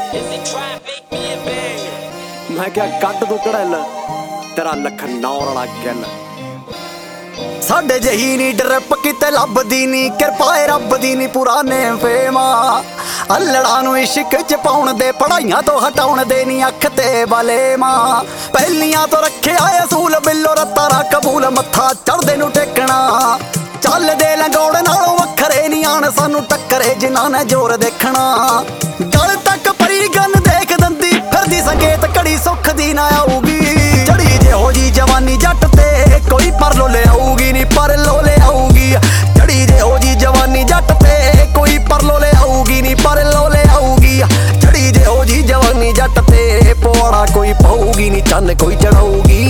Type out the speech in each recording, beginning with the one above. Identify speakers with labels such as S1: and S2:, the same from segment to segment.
S1: मैं क्या कट तू कड़ल तेरा लखनौर वाला गल
S2: साडे जही नी डरप किते लभदी नी किरपाए रब दी नी पुराने फेमा अल्लड़ा नूं इश्क च पाउण दे पढ़ाइयां तो हटाउण दे नी अख ते बले मां पहलियां तो रखे आए असूल बिल्लो रत्ता रा कबूल मत्था चढ़दे नूं टेकना चलदे लंगौड़ नालों वखरे नी आण सानू टक्करे जिन्हां ने जोर देखना गल तक परी गन देख दंदी फिरदी संगेत कड़ी सुख दी ना आऊगी चढ़ी जेहो जी जवानी जट ते कोई पर लो ले आऊगी नी पर लो ले आऊगी चढ़ी जेहो जी जवानी जट ते कोई पर लो ले आऊगी नी पर लो ले आऊगी चढ़ी जेहो जी जवानी जट ते पौड़ा कोई पाऊगी नी चंद कोई चढ़ाऊगी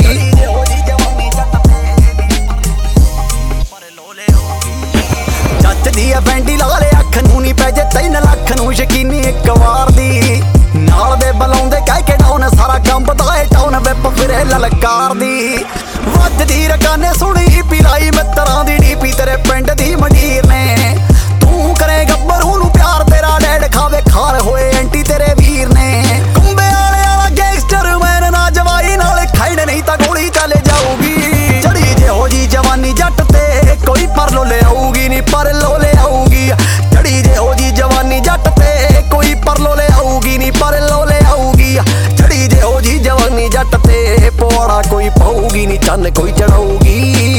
S2: बैंडी ला ले अख नूं नी पै जे 3 लाख नूं यकीनी एक वार दी नाल दे बलाउंदे कह के डाउन सारा कंबदा ए टाउन विप फिरे ललकार दी वजदी रकाने सुनी पिलाई मित्तरां दी डीपी तेरे पिंड दी मंडीर ने तू करे गब्बरू नूं प्यार तेरा डैड खावे खार होए एंटी तेरे वीर ने कुंबे वाला गैंगस्टर मैन ना जवाई नाल खाइण नहीं तां गोली चले जाऊगी चढ़ी जेहो जी जवानी जट ते कोई पर लो ले आऊगी नी पर लो ले आऊगी चढ़ी जेहो जी जवानी जट ते कोई पर लो ले आऊगी नी पर लो ले आऊगी चढ़ी जेहो जी जवानी जट ते पौड़ा कोई पाऊगी नी चंद कोई चढ़ाऊगी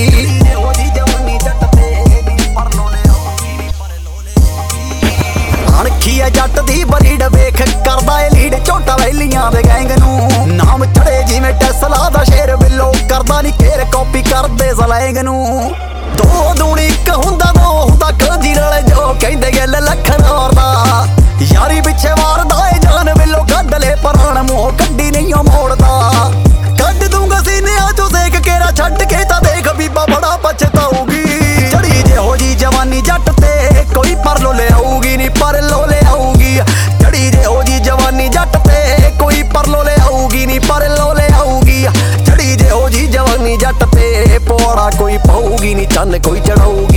S2: अणखी है जट दी बरीड वेख करदा ए लीड झोटा वैलियां दे गैंग नूं नाम चढ़े जिवें टेस्ला दा शेर बिल्लो करदा नी केर कॉपी करदे सलैंग नूं दो दूनी इक हुंदा दो हुंदा खंजी नाल जो कहंदे गल लखनौर दा यारी पिछे मारदा ए जान बिल्लो कढ ले पराण मूंह कड्डी नहीं मोड़दा कढ दूंगा सीने चों सेक केरा छड्ड के तां देख बीबा बड़ा पछताऊगी चढ़ी जेहो जी जवानी जट ते कोई पर लो ले आऊगी नी पर लो ले आऊगी चढ़ी जेहो जी जवानी जट ते कोई पर लो ले आऊगी नी पर लो ले आऊगी चढ़ी जेहो जी जवानी जट ते पौड़ा कोई पाऊगी नी चंद कोई चढ़ाऊगी।